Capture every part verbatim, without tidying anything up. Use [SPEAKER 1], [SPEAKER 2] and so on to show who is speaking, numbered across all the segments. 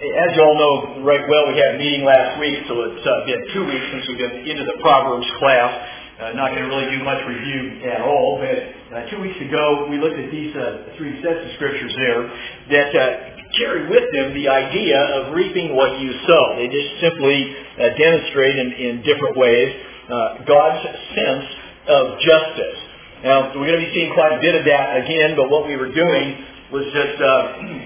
[SPEAKER 1] as you all know right well, we had a meeting last week, so it's uh, been two weeks since we've been into the Proverbs class. Uh, not going to really do much review at all, but uh, two weeks ago we looked at these uh, three sets of scriptures there that uh, carry with them the idea of reaping what you sow. They just simply uh, demonstrate in, in different ways uh, God's sense of justice. Now, we're going to be seeing quite a bit of that again, but what we were doing was just uh,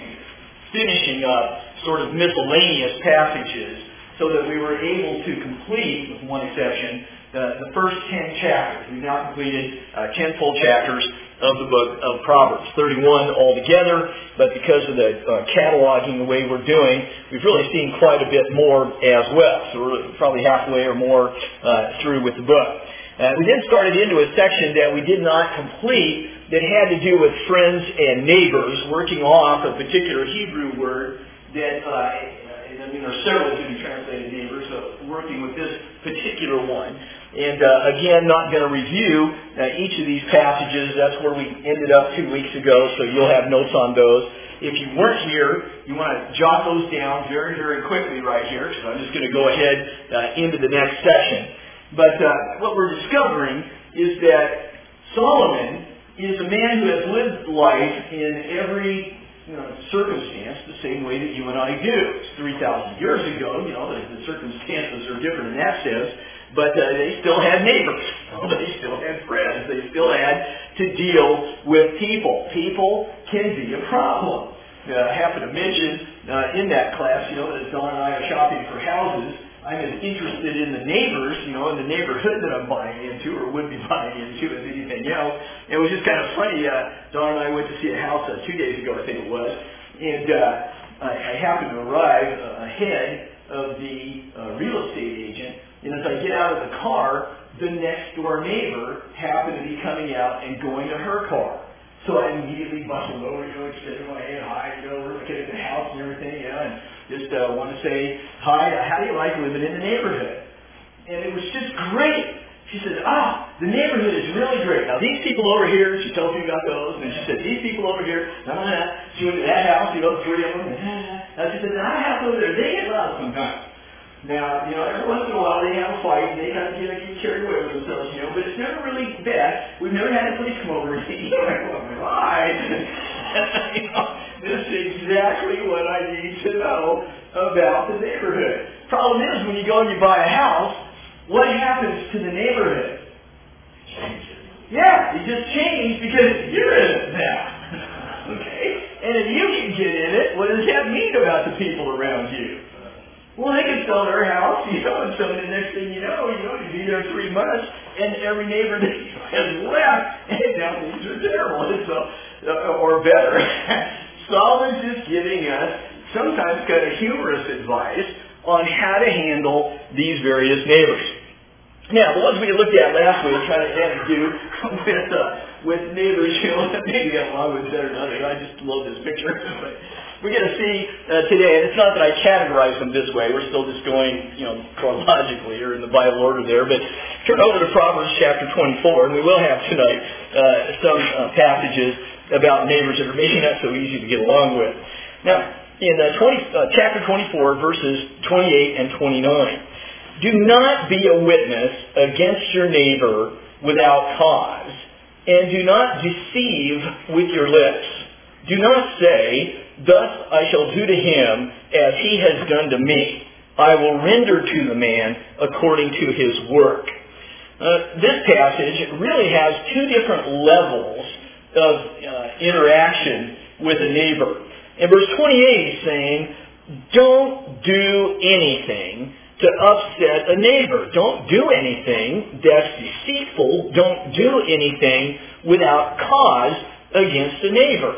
[SPEAKER 1] finishing up sort of miscellaneous passages so that we were able to complete, with one exception, the, the first ten chapters. We've now completed uh, ten full chapters of the book of Proverbs, thirty-one altogether, but because of the uh, cataloging the way we're doing, we've really seen quite a bit more as well. So we're probably halfway or more uh, through with the book. Uh, we then started into a section that we did not complete that had to do with friends and neighbors, working off a particular Hebrew word that, uh, I mean, there are several to be translated neighbors, so working with this particular one. And uh, again, not going to review uh, each of these passages. That's where we ended up two weeks ago, so you'll have notes on those. If you weren't here, you want to jot those down very, very quickly right here, because I'm just going to go ahead uh, into the next section. But uh, what we're discovering is that Solomon is a man who has lived life in every you know, circumstance the same way that you and I do. It's three thousand years ago, you know, the, the circumstances are different in that sense, but uh, they still had neighbors. They still had friends. They still had to deal with people. People can be a problem. Uh, I happen to mention uh, in that class, you know, that Don and I are shopping for houses. I'm as interested in the neighbors, you know, in the neighborhood that I'm buying into or would be buying into as anything else. It was just kind of funny. Uh, Don and I went to see a house uh, two days ago, I think it was, and uh, I, I happened to arrive uh, ahead of the uh, real estate agent, and as I get out of the car, the next door neighbor happened to be coming out and going to her car. So I immediately bustled over, you know, extended my hand, hi, you know, we're looking at the house and everything, you know, and just uh, want to say, hi, uh, how do you like living in the neighborhood? And it was just great. She said, ah, the neighborhood is really great. Now, these people over here, she told me about those, and she said, these people over here, nah, nah, nah. She went to that house, you know, three of them, and nah, nah. She said, I have over there, they get loud sometimes. Now, you know, every once in a while they have a fight and they kind of get, get carried away with themselves, you know, but it's never really bad. We've never had the police come over and say, you know, right. You know, this is exactly what I need to know about the neighborhood. Problem is, when you go and you buy a house, what happens to the neighborhood? Changes. Yeah, it just changed because you're in it now. Okay? And if you can get in it, what does that mean about the people around you? Well, they can sell their house, you know, and so the next thing you know, you know, you be there three months, and every neighbor that has left, and now things are terrible, and so, uh, or better. Solomon's just giving us sometimes kind of humorous advice on how to handle these various neighbors. Now, the ones we looked at last week kind of had to do with uh, with neighbors, you know, maybe got along with better than others. I just love this picture. But we're going to see uh, today, and it's not that I categorize them this way. We're still just going, you know, chronologically or in the Bible order there. But turn over to Proverbs chapter twenty-four, and we will have tonight uh, some uh, passages about neighbors that are maybe not so easy to get along with. Now, in uh, twenty, uh, chapter twenty-four, verses twenty-eight and twenty-nine. Do not be a witness against your neighbor without cause, and do not deceive with your lips. Do not say, thus I shall do to him as he has done to me. I will render to the man according to his work. Uh, this passage really has two different levels of uh, interaction with a neighbor. In verse twenty-eight, he's saying, don't do anything to upset a neighbor. Don't do anything that's deceitful. Don't do anything without cause against a neighbor.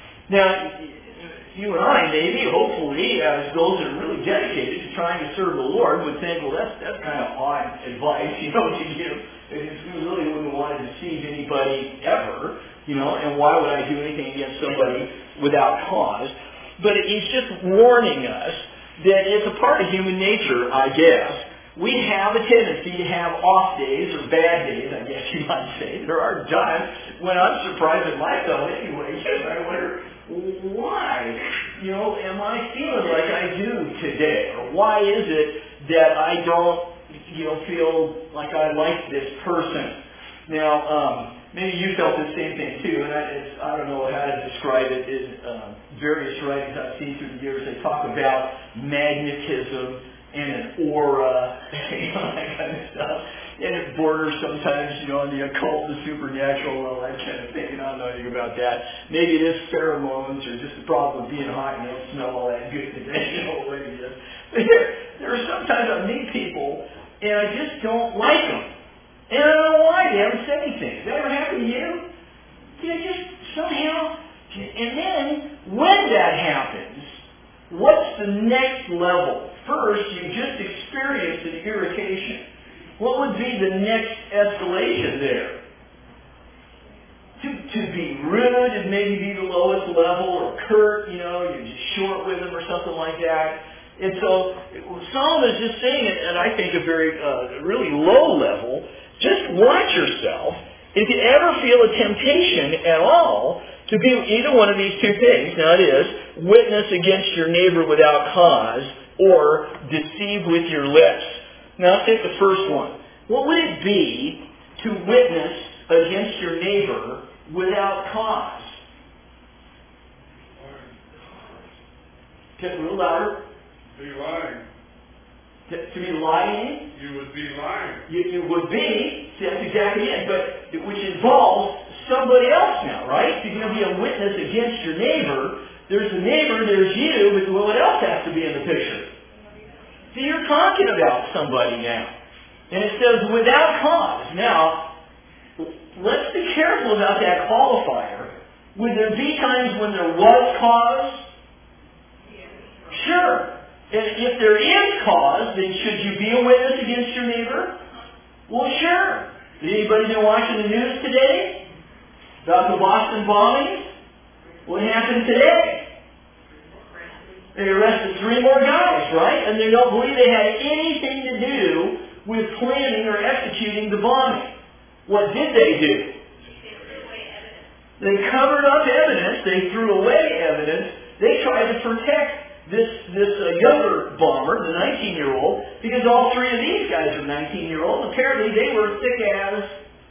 [SPEAKER 1] Now, you and I, maybe, hopefully, as those that are really dedicated to trying to serve the Lord, would think, well, that's that's kind of odd advice, you know, to give. We really wouldn't want to deceive anybody ever, you know, and why would I do anything against somebody without cause? But he's just warning us that it's a part of human nature, I guess. We have a tendency to have off days or bad days, I guess you might say. There are times when I'm surprised at myself anyway. I wonder, why, you know, am I feeling like I do today? Or why is it that I don't, you know, feel like I like this person? Now, um, maybe you felt the same thing too, and I, it's, I don't know how to describe it. In uh, various writings I've seen through the years, they talk about magnetism and an aura, you know, that kind of stuff. And it borders sometimes, you know, on the occult, the supernatural, all that kind of thing. I don't know anything about that. Maybe it is pheromones or just the problem of being hot and you don't smell all that good today, you know what it is. But there, there are sometimes I meet people and I just don't like them. And I don't know why. They haven't said anything. Has that ever happened to you? You know, just somehow. And then, when that happens, what's the next level? First, you just experienced an irritation. What would be the next escalation there? To, to be rude and maybe be the lowest level, or curt, you know, you're just short with them or something like that. And so, Solomon is just saying it at, I think, a very, uh, really low level. Just watch yourself. If you ever feel a temptation at all to do either one of these two things, now it is, witness against your neighbor without cause, or deceive with your lips. Now let's take the first one. What would it be to witness against your neighbor without cause? Get a little louder.
[SPEAKER 2] Be lying.
[SPEAKER 1] To, to be lying?
[SPEAKER 2] You would be lying.
[SPEAKER 1] You, you would be. See, that's exactly it. But which involves somebody else now, right? If you're going to be a witness against your neighbor, there's the neighbor, there's you, but what else has to be in the picture? See, you're talking about somebody now. And it says without cause. Now, let's be careful about that qualifier. Would there be times when there was cause? Sure. And if there is cause, then should you be a witness against your neighbor? Well, sure. Anybody been watching the news today? About the Boston bombings? What happened today? They arrested three more guys, right? And they don't believe they had anything to do with planning or executing the bombing. What did they do? They covered up evidence. They threw away evidence. They tried to protect this this uh, younger bomber, the nineteen-year-old, because all three of these guys are nineteen-year-olds. Apparently they were thick as,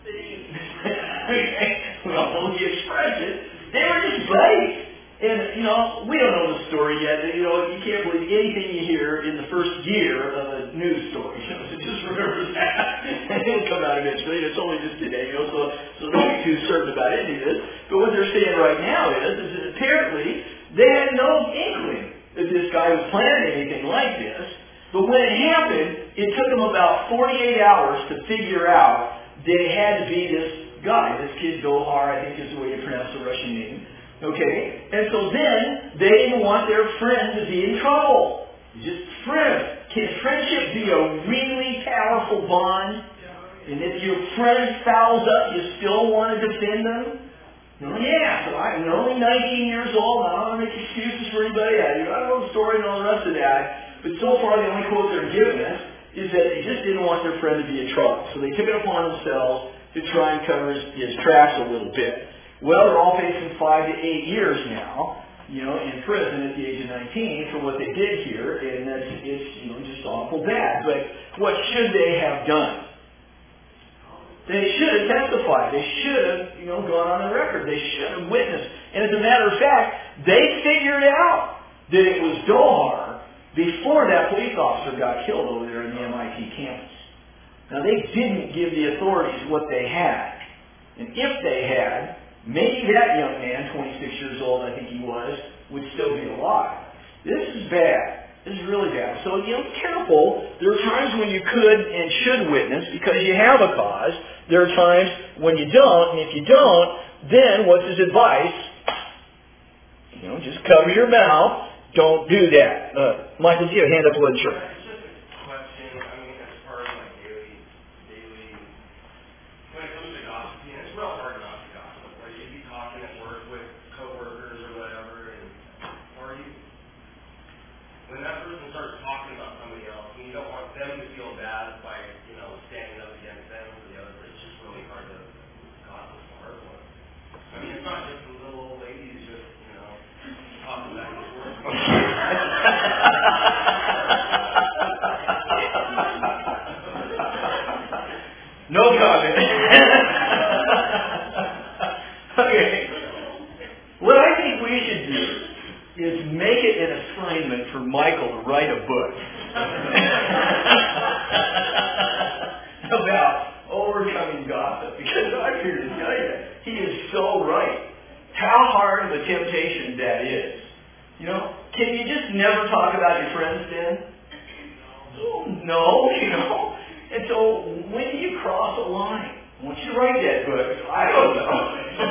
[SPEAKER 1] well, he expressed it, they were just buddies. And, you know, we don't know the story yet. You know, you can't believe anything you hear in the first year of a news story. You know, so just remember that. And it'll come out eventually. It's only just today, you know, so, so don't be too certain about any of this. But what they're saying right now is, is that apparently they had no inkling that this guy was planning anything like this. But when it happened, it took them about forty-eight hours to figure out that it had to be this guy, this kid Dohar, I think is the way you pronounce the Russian name. Okay? And so then, they didn't want their friend to be in trouble. Just friend. Can friendship be a really powerful bond? And if your friend fouls up, you still want to defend them? No, yeah, so I'm only nineteen years old. I don't want to make excuses for anybody. I don't know the story and all the rest of that. But so far, the only quote they're giving us is that they just didn't want their friend to be in trouble. So they took it upon themselves to try and cover his, his tracks a little bit. Well, they're all facing five to eight years now, you know, in prison at the age of nineteen for what they did here, and that's, it's, you know, just awful bad. But what should they have done? They should have testified. They should have, you know, gone on the record. They should have witnessed. And as a matter of fact, they figured out that it was Dohar before that police officer got killed over there in the M I T campus. Now, they didn't give the authorities what they had. And if they had, maybe that young man, twenty-six years old, I think he was, would still be alive. This is bad. This is really bad. So, you know, be careful. There are times when you could and should witness because you have a cause. There are times when you don't, and if you don't, then what's his advice? You know, just cover your mouth. Don't do that. Uh, Michael, do you have a hand up? Let's sure.
[SPEAKER 3] When that person starts talking about somebody else, and you don't want them to feel bad by, you know, standing up against them or the other, it's just really hard to gossip the hard one. I mean, it's not just the little old lady who's just, you know,
[SPEAKER 1] an assignment for Michael to write a book about overcoming gossip, because I'm here to tell you, he is so right. How hard of a temptation that is. You know, can you just never talk about your friends then? Oh, no, you know. And so, when do you cross a line? Once you write that book, I don't know.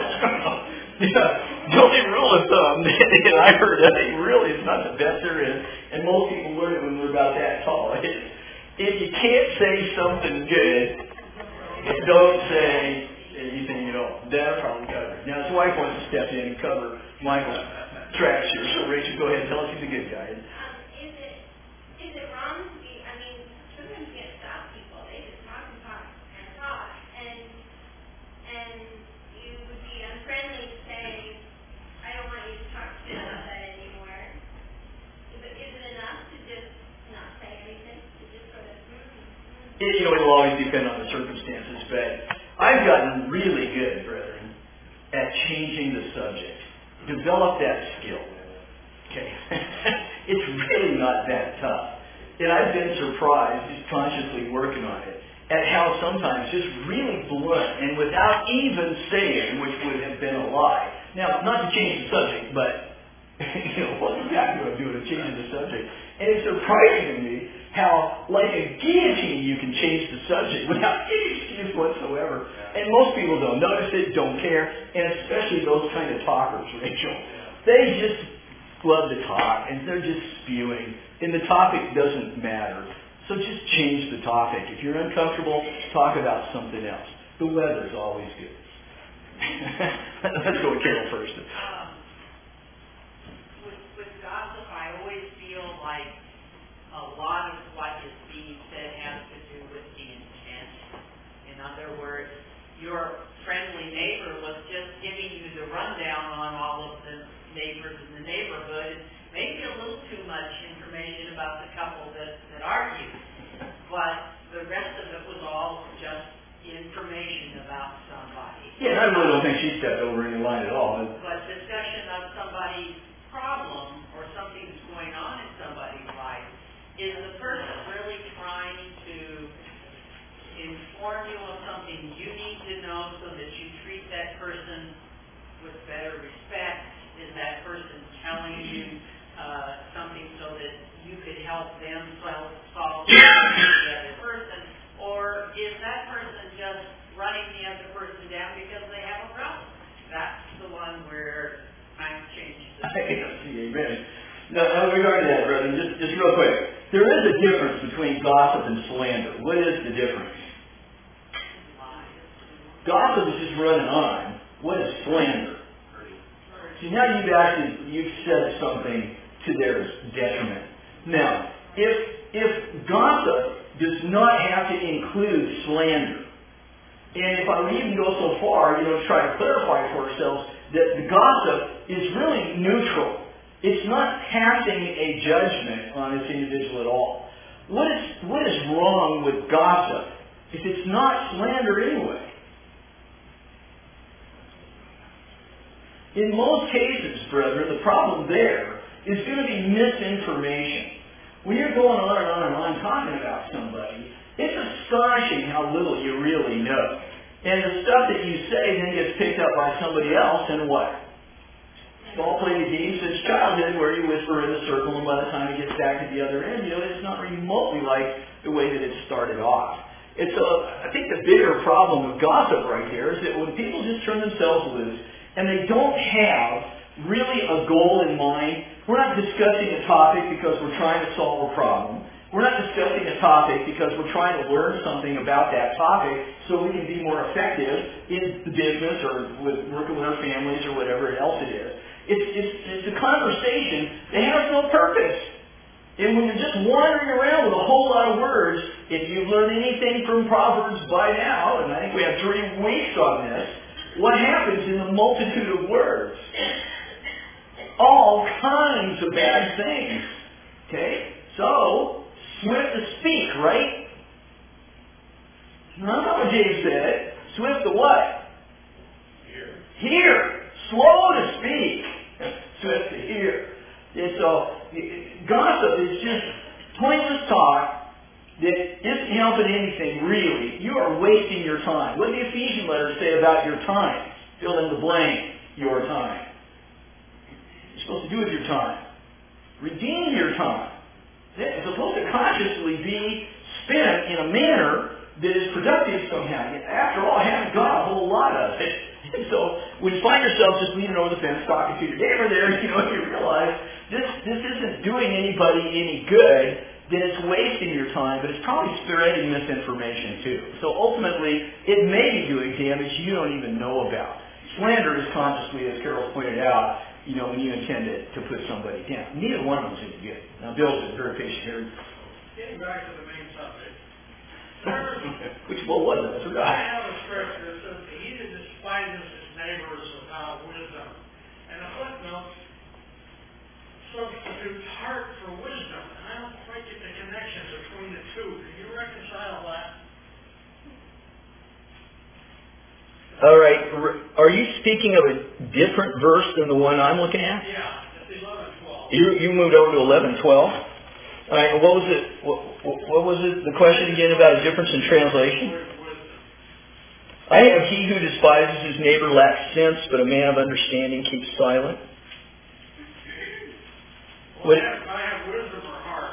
[SPEAKER 1] Yeah, the only rule of thumb that I heard of it really is not the best there is, and most people learn it when they're about that tall. It's, if you can't say something good, don't say anything at all. That'll probably cover it. Now, his wife wants to step in and cover Michael's tracks here. So, Rachel, go ahead and tell us he's a good guy.
[SPEAKER 4] Um, is it is it wrong to be, I mean, sometimes you can't stop people. They just talk and talk and talk. And, and you would be unfriendly to say, I don't want you to talk to me about that anymore. Is it, is it enough to just not say anything? To just sort of, mm-hmm.
[SPEAKER 1] It, you know, it'll always depend on the circumstances, but I've gotten really good, brethren, at changing the subject. Develop that skill. Okay? It's really not that tough. And I've been surprised, just consciously working on it, at how sometimes just really blunt and without even saying, which would have been a lie. Now, not to change the subject, but you know, what exactly do I do to change the subject? And it's surprising to me how, like a guillotine, you can change the subject without any excuse whatsoever. And most people don't notice it, don't care, and especially those kind of talkers, Rachel. They just love to talk, and they're just spewing, and the topic doesn't matter. So just change the topic. If you're uncomfortable, talk about something else. The weather's always good. Let's go with Carol first.
[SPEAKER 5] Um, with, with gossip, I always feel like a lot of what is being said has to do with the intent. In other words, your friendly neighbor was just giving you the rundown on all of the neighbors in the neighborhood. Maybe a little too much information about the couple that, that argued. But the rest of it was all just information about somebody.
[SPEAKER 1] Yeah, I really don't think she stepped over any line at all. But,
[SPEAKER 5] but discussion of somebody's problem or something that's going on in somebody's life, is the person really trying to inform you of something you need to know so that you treat that person with better respect? Is that person telling you uh, something so that you could help them solve, solve the other person? Or is that person just running the other person down because they have a problem? That's the one where I'm changing the
[SPEAKER 1] Amen. Now, now, regarding that, brethren, just, just real quick. There is a difference between gossip and slander. What is the difference? Gossip is just running on. What is slander? See, now you've actually, you've said something to their detriment. Now, if, if gossip does not have to include slander, and if I would even go so far, you know, to try to clarify for ourselves that the gossip is really neutral. It's not passing a judgment on this individual at all. What is, what is wrong with gossip if it's not slander anyway? In most cases, brethren, the problem there is going to be misinformation. When you're going on and on and on talking about somebody, it's astonishing how little you really know. And the stuff that you say then gets picked up by somebody else, and what? We've all played a game since childhood where you whisper in the circle, and by the time it gets back to the other end, you know, it's not remotely like the way that it started off. It's a, I think the bigger problem with gossip right here is that when people just turn themselves loose, and they don't have really a goal in mind. We're not discussing a topic because we're trying to solve a problem. We're not discussing a topic because we're trying to learn something about that topic so we can be more effective in the business or with working with our families or whatever else it is. It's, it's, it's a conversation that has no purpose. And when you're just wandering around with a whole lot of words, if you've learned anything from Proverbs by now, and I think we have three weeks on this, what happens in the multitude of words? All kinds of bad things. Okay? So, swift to speak, right? That's not what James said. Swift to what? Hear. Hear. Slow to speak. Swift to hear. And so, Gossip is just pointless talk that isn't helping anything, really. You are wasting your time. What did the Ephesian letter say about your time? Fill in the blank, your time. You're supposed to do with your time. Redeem your time. It's supposed to consciously be spent in a manner that is productive somehow. After all, I haven't got a whole lot of it. And so when you find yourself just leaning over the fence talking to your neighbor there, you know, you realize this this isn't doing anybody any good, then it's wasting your time, but it's probably spreading misinformation too. So ultimately, it may be doing damage you don't even know about. Slander is consciously, as Carol pointed out, you know, when you intend to, to put somebody down. Neither one of them is good. Now, Bill's been very patient here.
[SPEAKER 2] Getting back to the main subject.
[SPEAKER 1] Which, what was it? I forgot.
[SPEAKER 2] I have a scripture that says, he that despises his neighbors without wisdom. And a footnote substitutes heart for wisdom. And I don't quite get the connection between the two. Can you reconcile that?
[SPEAKER 1] All right. Are you speaking of a different verse than the one I'm looking at?
[SPEAKER 2] Yeah, it's eleven twelve.
[SPEAKER 1] You you moved over to eleven twelve. All right. What was it? What, what was it? The question again about a difference in translation? I have he who despises his neighbor lacks sense, but a man of understanding keeps silent.
[SPEAKER 2] Well, I have, I have wisdom or heart.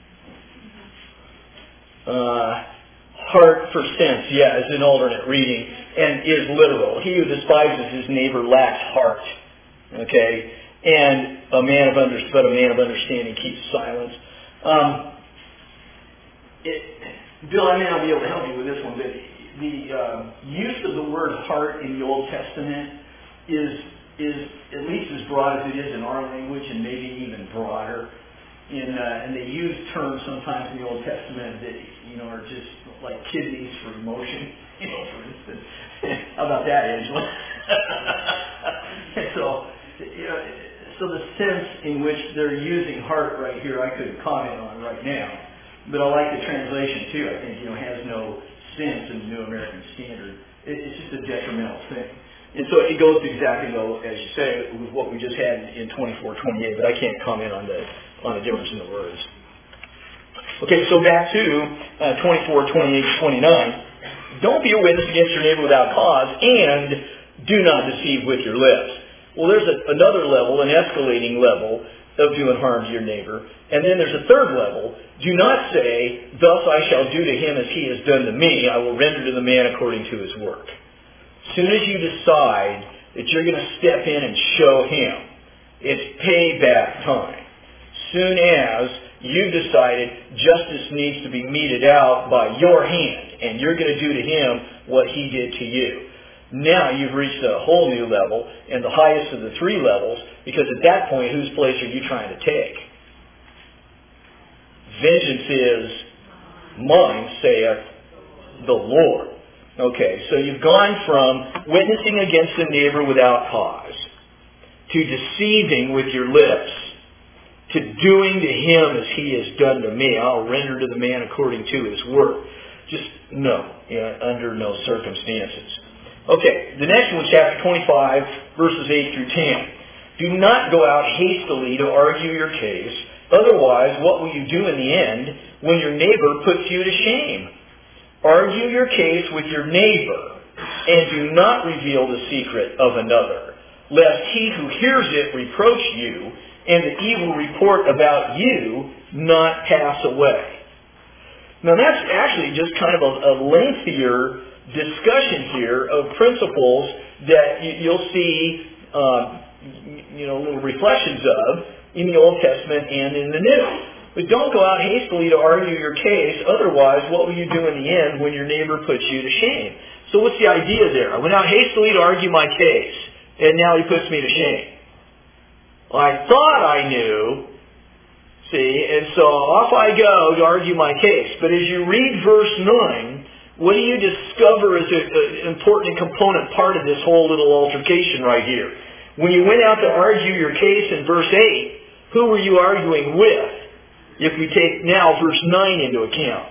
[SPEAKER 1] Uh, heart for sense, yeah, is an alternate reading, and is literal. He who despises his neighbor lacks heart. Okay, and a man of under, but a man of understanding keeps silence. Um, it, Bill, I may not be able to help you with this one, but the uh, use of the word heart in the Old Testament is is at least as broad as it is in our language, and maybe even broader. In uh, and they use terms sometimes in the Old Testament that you know are just like kidneys for emotion. You know, for instance, how about that, Angela? And so, you know, so the sense in which they're using heart right here, I couldn't comment on right now. But I like the translation too. I think you know has no sense in the New American Standard. It, it's just a detrimental thing. And so it goes exactly though, as you say, with what we just had in twenty-four twenty-eight. But I can't comment on the on the difference in the words. Okay, so back to uh, twenty-four twenty-eight twenty-nine. Don't be a witness against your neighbor without cause, and do not deceive with your lips. Well, there's a, another level, an escalating level of doing harm to your neighbor. And then there's a third level. Do not say, thus I shall do to him as he has done to me. I will render to the man according to his work. As soon as you decide that you're going to step in and show him, it's payback time. Soon as you've decided justice needs to be meted out by your hand, and you're going to do to him what he did to you. Now you've reached a whole new level, and the highest of the three levels, because at that point, whose place are you trying to take? Vengeance is mine, saith the Lord. Okay, so you've gone from witnessing against a neighbor without cause, to deceiving with your lips, to doing to him as he has done to me. I'll render to the man according to his work. Just no, you know, under no circumstances. Okay, the next one, chapter twenty-five, verses eight through ten. Do not go out hastily to argue your case. Otherwise, what will you do in the end when your neighbor puts you to shame? Argue your case with your neighbor, and do not reveal the secret of another, lest he who hears it reproach you, and the evil report about you not pass away. Now that's actually just kind of a, a lengthier discussion here of principles that you, you'll see, um, you know, little reflections of in the Old Testament and in the New. But don't go out hastily to argue your case. Otherwise, what will you do in the end when your neighbor puts you to shame? So what's the idea there? I went out hastily to argue my case, and now he puts me to shame. Well, I thought I knew, see, and so off I go to argue my case. But as you read verse nine, what do you discover as an important component part of this whole little altercation right here? When you went out to argue your case in verse eight, who were you arguing with? If we take now verse nine into account.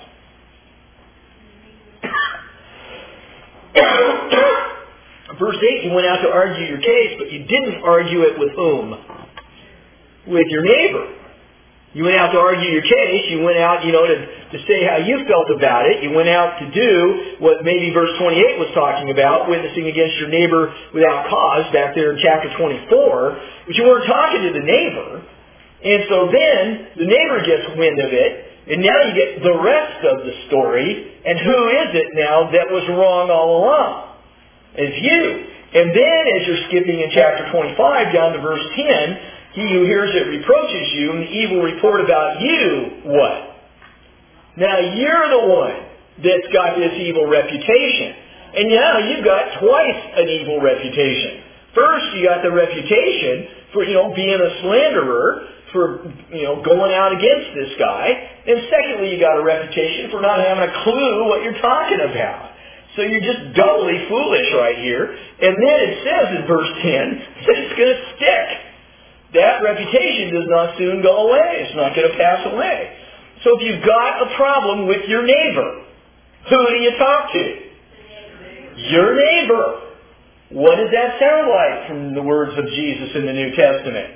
[SPEAKER 1] Verse eight, you went out to argue your case, but you didn't argue it with whom? With your neighbor. You went out to argue your case. You went out, you know, to, to say how you felt about it. You went out to do what maybe verse twenty-eight was talking about, witnessing against your neighbor without cause, back there in chapter twenty-four. But you weren't talking to the neighbor. And so then the neighbor gets wind of it, and now you get the rest of the story. And who is it now that was wrong all along? It's you. And then as you're skipping in chapter twenty-five down to verse ten, he who hears it reproaches you, and the evil report about you, what? Now you're the one that's got this evil reputation. And now you've got twice an evil reputation. First, you got the reputation for, you know, being a slanderer, for, you know, going out against this guy. And secondly, you got a reputation for not having a clue what you're talking about. So you're just doubly foolish right here. And then it says in verse ten that it's going to stick. That reputation does not soon go away. It's not going to pass away. So if you've got a problem with your neighbor, who do you talk to? Your neighbor. What does that sound like from the words of Jesus in the New Testament?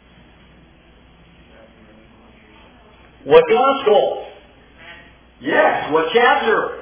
[SPEAKER 1] What gospel? Yes, what chapter?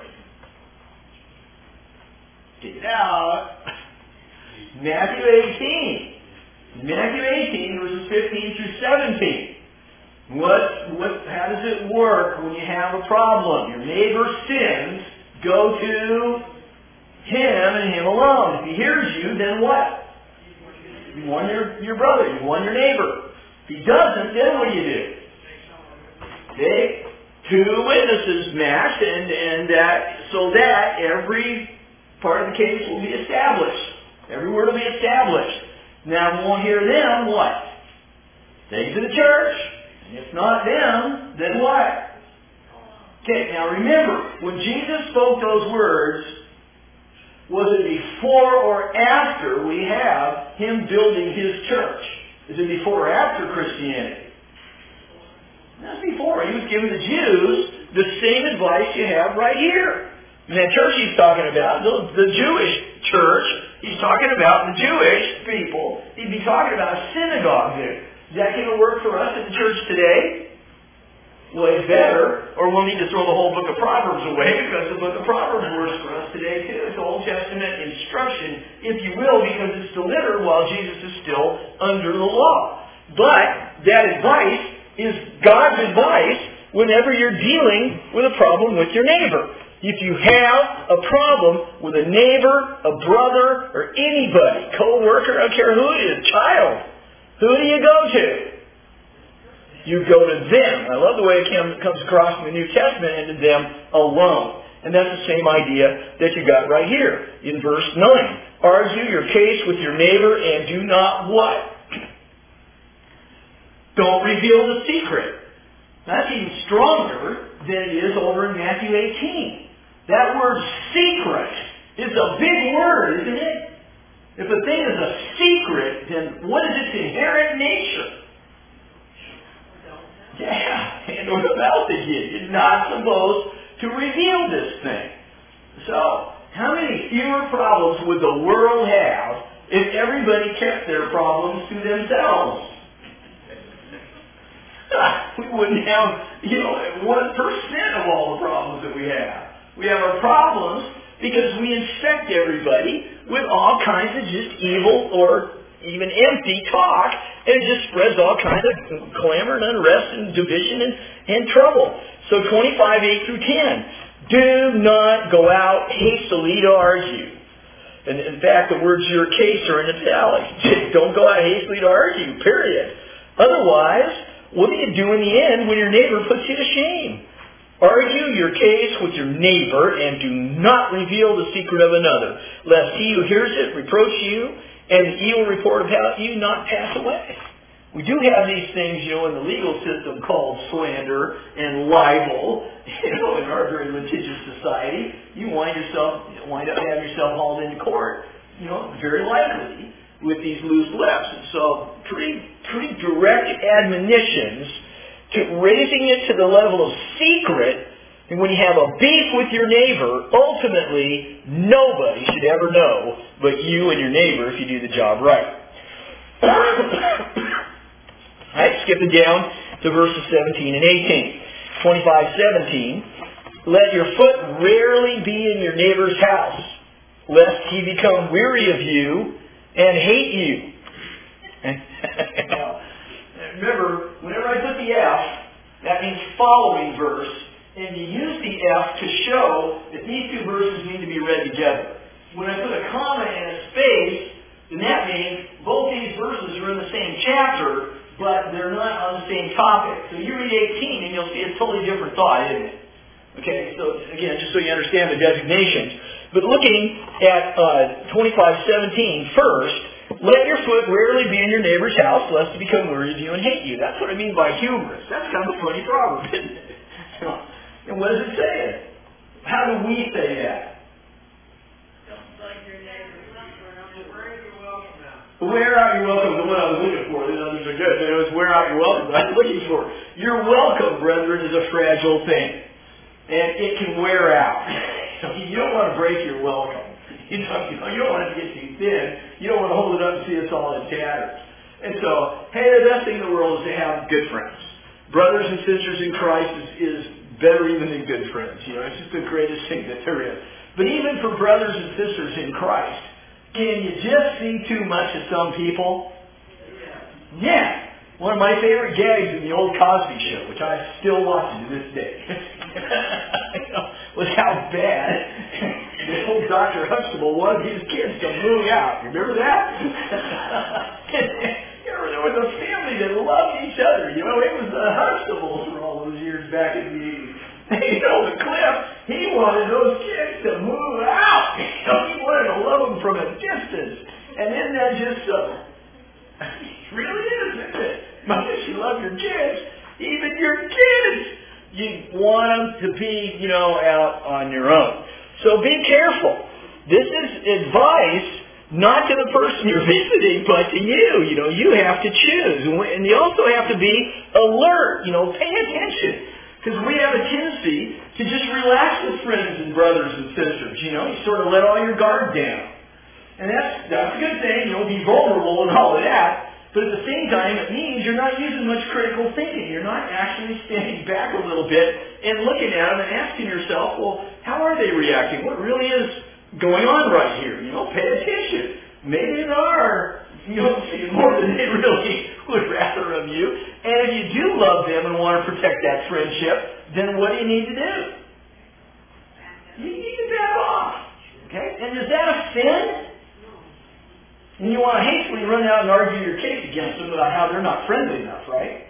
[SPEAKER 1] Take it out. Matthew eighteen. Matthew eighteen, verses fifteen through seventeen. What, what, how does it work when you have a problem? Your neighbor sins, go to him and him alone. If he hears you, then what? You warn your, your brother, you warn your neighbor. If he doesn't, then what do you do? Take two witnesses matched, and, and that, so that every part of the case will be established. Every word will be established. Now, we won't hear them, what? Take it to the church. And if not them, then what? Okay, now remember, when Jesus spoke those words, was it before or after we have Him building His church? Is it before or after Christianity? That's before. He was giving the Jews the same advice you have right here. And that church he's talking about, the, the Jewish church, he's talking about the Jewish people. He'd be talking about a synagogue there. Is that going to work for us in the church today? Well, it's better, or we'll need to throw the whole book of Proverbs away, because the book of Proverbs works for us today too. It's Old Testament instruction, if you will, because it's delivered while Jesus is still under the law. But that advice is God's advice whenever you're dealing with a problem with your neighbor. If you have a problem with a neighbor, a brother, or anybody, co-worker, I don't care who it is, child, who do you go to? You go to them. I love the way it comes across in the New Testament, and to them alone. And that's the same idea that you got right here in verse nine. Argue your case with your neighbor and do not what? Don't reveal the secret. That's even stronger than it is over in Matthew eighteen. That word secret is a big word, isn't it? If a thing is a secret, then what is its inherent nature? Yeah, hand over the mouth again. You're not supposed to reveal this thing. So, how many fewer problems would the world have if everybody kept their problems to themselves? We wouldn't have, you know, one percent of all the problems that we have. We have our problems because we infect everybody with all kinds of just evil or even empty talk, and it just spreads all kinds of clamor and unrest and division and, and trouble. So twenty-five, eight through ten. Do not go out hastily to argue. And in fact, the words your case are in italics. Don't go out hastily to argue, period. Otherwise, what do you do in the end when your neighbor puts you to shame? Argue your case with your neighbor and do not reveal the secret of another, lest he who hears it reproach you and the evil report about you not pass away. We do have these things, you know, in the legal system called slander and libel. You know, in our very litigious society, you wind yourself, you wind up having yourself hauled into court. You know, very likely with these loose lips. And so, pretty, pretty direct admonitions to raising it to the level of secret. And when you have a beef with your neighbor, ultimately, nobody should ever know but you and your neighbor if you do the job right. All right, skipping down to verses seventeen and eighteen. twenty-five seventeen, let your foot rarely be in your neighbor's house, lest he become weary of you and hate you. Now, remember, whenever I put the F, that means following verse, and you use the F to show that these two verses need to be read together. When I put a comma and a space, then that means both these verses are in the same chapter, but they're not on the same topic. So you read eighteen and you'll see a totally different thought, isn't it? Okay, so again, just so you understand the designations. But looking at uh, twenty-five seventeen first, let your foot rarely be in your neighbor's house, lest he become weary of you and hate you. That's what I mean by humorous. That's kind of a funny proverb, isn't it? And what does it say? How do we say that?
[SPEAKER 2] Don't like your neighbor. Where are you welcome now?
[SPEAKER 1] Wear out your welcome. The one I was looking for. The others are good. It was wear out your welcome. I was looking for. Your welcome, brethren, is a fragile thing. And it can wear out. You don't want to break your welcome. You don't, you know, you don't want it to get too thin. You don't want to hold it up and see us all in tatters. And so, hey, the best thing in the world is to have good friends. Brothers and sisters in Christ is, is better even than good friends. You know, it's just the greatest thing that there is. But even for brothers and sisters in Christ, can you just see too much of some people? Yeah. One of my favorite gags in the old Cosby Show, which I still watch to this day, was how bad the old Doctor Huxtable wanted his kids to move out. You remember that? You know, there was a family that loved each other. You know, it was the Huxtables for all those years back in the eighties. You know, the Cliff, he wanted those kids to move out. You know, he wanted to love them from a distance. And isn't that just so? It really is, isn't it? Mothers, you love your kids. Even your kids. You want them to be, you know, out on your own. So be careful. This is advice not to the person you're visiting, but to you. You know, you have to choose. And you also have to be alert. You know, pay attention. Because we have a tendency to just relax with friends and brothers and sisters. You know, you sort of let all your guard down. And that's, that's a good thing. You know, be vulnerable and all of that. But at the same time, it means you're not using much critical thinking. You're not actually standing back a little bit and looking at them and asking yourself, well, how are they reacting? What really is going on right here? You know, pay attention. Maybe they are, you know, seeing more than they really would rather of you. And if you do love them and want to protect that friendship, then what do you need to do? You need to back off. Okay? And is that a sin? And you want to hastily run out and argue your case against them about how they're not friendly enough, right?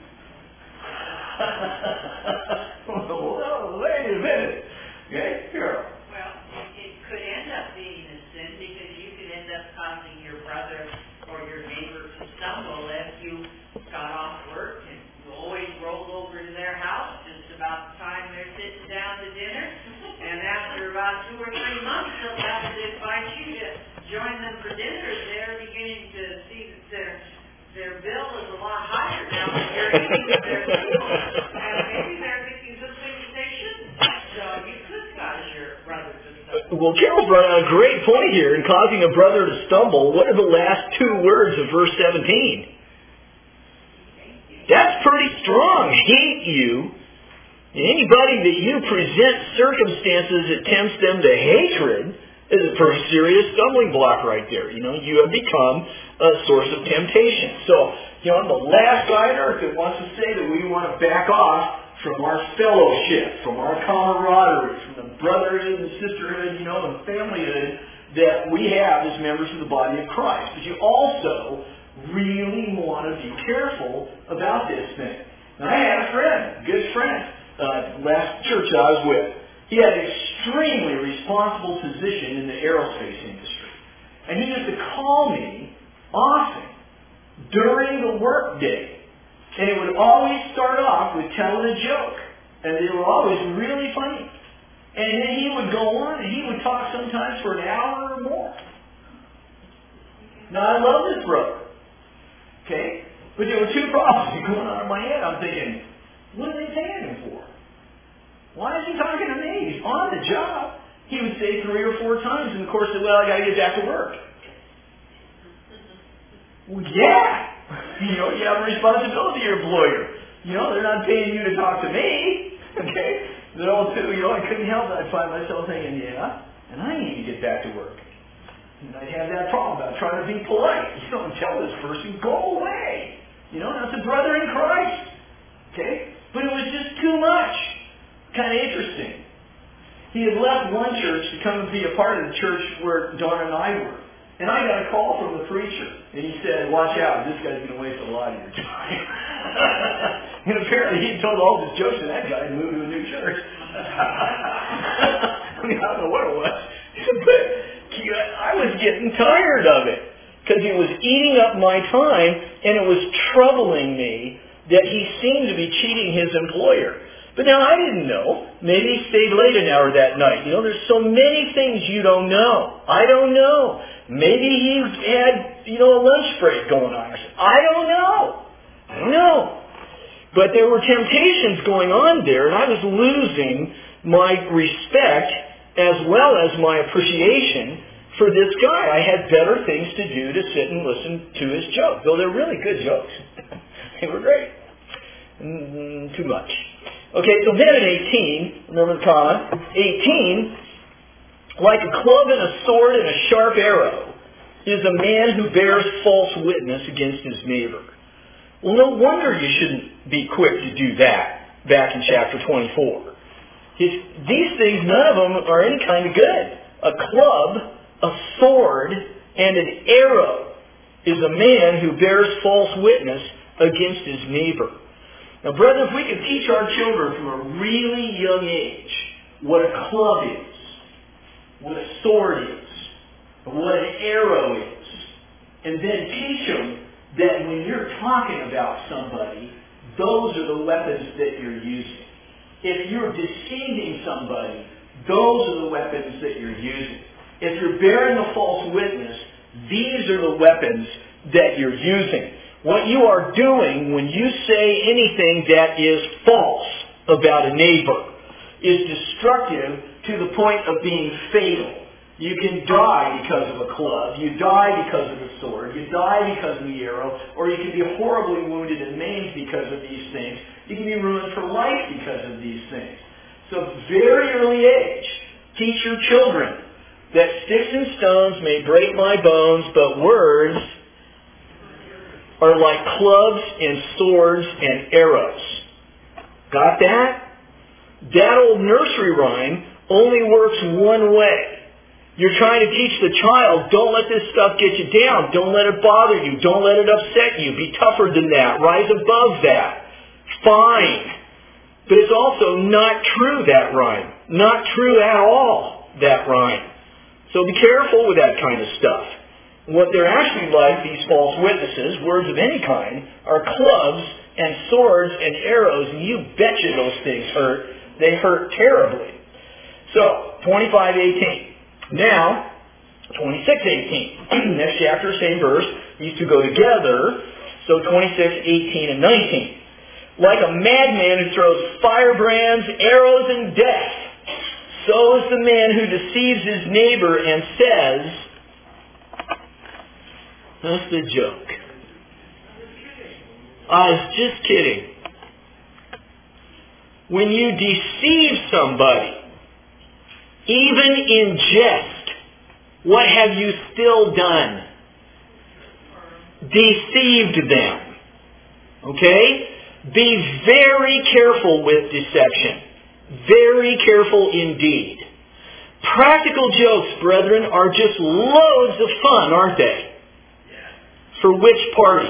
[SPEAKER 1] Well, wait a minute. Okay, here.
[SPEAKER 5] Well, it could end up being a sin because you could end up causing your brother or your neighbor to stumble if you got off work and you always rolled over to their house just about the time they're sitting down to dinner. And after about two or three months, they'll have to invite you to join them for dinner. They're beginning to see that their their bill is a lot higher now than you're eating their meal. And maybe they're thinking some things they shouldn't. So you could cause your brother to stumble.
[SPEAKER 1] Well, Carol's brought out a great point here in causing a brother to stumble. What are the last two words of verse seventeen? That's pretty strong. Hate you. Anybody that you present circumstances that tempts them to hatred is a pretty serious stumbling block right there. You know, you have become a source of temptation. So, you know, the last guy on earth that wants to say that we want to back off from our fellowship, from our camaraderie, from the brotherhood and sisterhood, you know, and familyhood that we have as members of the body of Christ. But you also really want to be careful about this thing. Now, I had a friend, a good friend, uh, last church I was with. He had an extremely responsible position in the aerospace industry. And he used to call me often during the work day. And it would always start off with telling a joke. And they were always really funny. And then he would go on and he would talk sometimes for an hour or more. Now I love this brother. Okay? But there were two problems going on in my head. I'm thinking, what are they paying him for? Why is he talking to me? He's on the job. He would say three or four times in the course of, well, I got to get back to work. Well, yeah. You know, you have a responsibility to your employer. You know, they're not paying you to talk to me. Okay? They're all too, you know, I couldn't help it. I'd find myself thinking, yeah, and I need to get back to work. And I'd have that problem about trying to be polite. You know, and tell this person, go away. You know, that's a brother in Christ. Okay? But it was just too much. Kind of interesting. He had left one church to come and be a part of the church where Don and I were. And I got a call from the preacher. And he said, watch out, this guy's going to waste a lot of your time. And apparently he told all his jokes to that guy and moved to a new church. I mean, I don't know what it was. But I was getting tired of it. Because it was eating up my time, and it was troubling me that he seemed to be cheating his employer. But now I didn't know. Maybe he stayed late an hour that night. You know, there's so many things you don't know. I don't know. Maybe he had, you know, a lunch break going on. I don't know. I don't know. But there were temptations going on there, and I was losing my respect as well as my appreciation for this guy. I had better things to do to sit and listen to his jokes, though they're really good jokes. They were great. Mm, too much. Okay, so then at eighteen, remember the comma, eighteen, like a club and a sword and a sharp arrow, is a man who bears false witness against his neighbor. Well, no wonder you shouldn't be quick to do that back in chapter twenty-four. His, these things, none of them are any kind of good. A club, a sword, and an arrow is a man who bears false witness against his neighbor. Now, brethren, if we could teach our children from a really young age what a club is, what a sword is, what an arrow is, and then teach them that when you're talking about somebody, those are the weapons that you're using. If you're deceiving somebody, those are the weapons that you're using. If you're bearing a false witness, these are the weapons that you're using. What you are doing when you say anything that is false about a neighbor is destructive to the point of being fatal. You can die because of a club. You die because of the sword. You die because of the arrow. Or you can be horribly wounded and maimed because of these things. You can be ruined for life because of these things. So very early age, teach your children that sticks and stones may break my bones, but words are like clubs and swords and arrows. Got that? That old nursery rhyme only works one way. You're trying to teach the child, don't let this stuff get you down. Don't let it bother you. Don't let it upset you. Be tougher than that. Rise above that. Fine. But it's also not true, that rhyme. Not true at all, that rhyme. So be careful with that kind of stuff. What they're actually like, these false witnesses, words of any kind, are clubs and swords and arrows, and you betcha those things hurt. They hurt terribly. So, twenty-five eighteen. Now, twenty-six eighteen. Next chapter, same verse. These two go together. So, twenty-six eighteen and nineteen. Like a madman who throws firebrands, arrows, and death, so is the man who deceives his neighbor and says, that's the joke. I was just kidding. When you deceive somebody, even in jest, what have you still done? Deceived them. Okay? Be very careful with deception. Very careful indeed. Practical jokes, brethren, are just loads of fun, aren't they? For which party?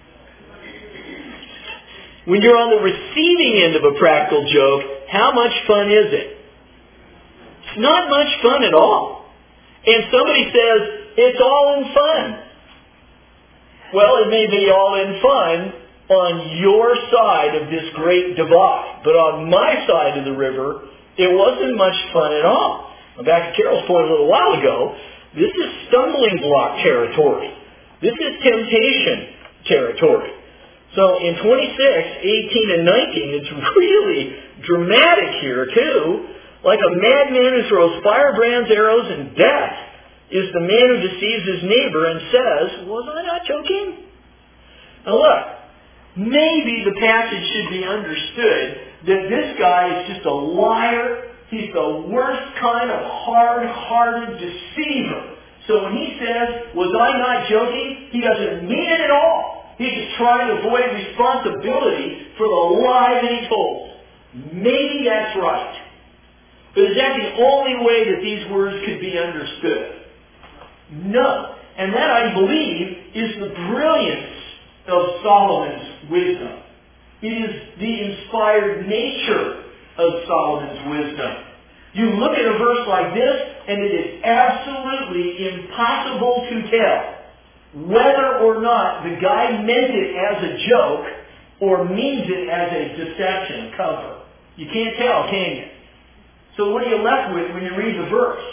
[SPEAKER 1] When you're on the receiving end of a practical joke, how much fun is it? It's not much fun at all. And somebody says, it's all in fun. Well, it may be all in fun on your side of this great divide. But on my side of the river, it wasn't much fun at all. Now, back to Carol's point a little while ago, this is stumbling block territory. This is temptation territory. So in twenty-six, eighteen, and nineteen, it's really dramatic here too. Like a madman who throws firebrands, arrows, and death is the man who deceives his neighbor and says, was I not joking? Now look, maybe the passage should be understood that this guy is just a liar. He's the worst kind of hard-hearted deceiver. So when he says, was I not joking? He doesn't mean it at all. He's just trying to avoid responsibility for the lie that he told. Maybe that's right. But is that the only way that these words could be understood? No. And that, I believe, is the brilliance of Solomon's wisdom. It is the inspired nature of Solomon's wisdom. You look at a verse like this, and it is absolutely impossible to tell whether or not the guy meant it as a joke or means it as a deception cover. You can't tell, can you? So what are you left with when you read the verse?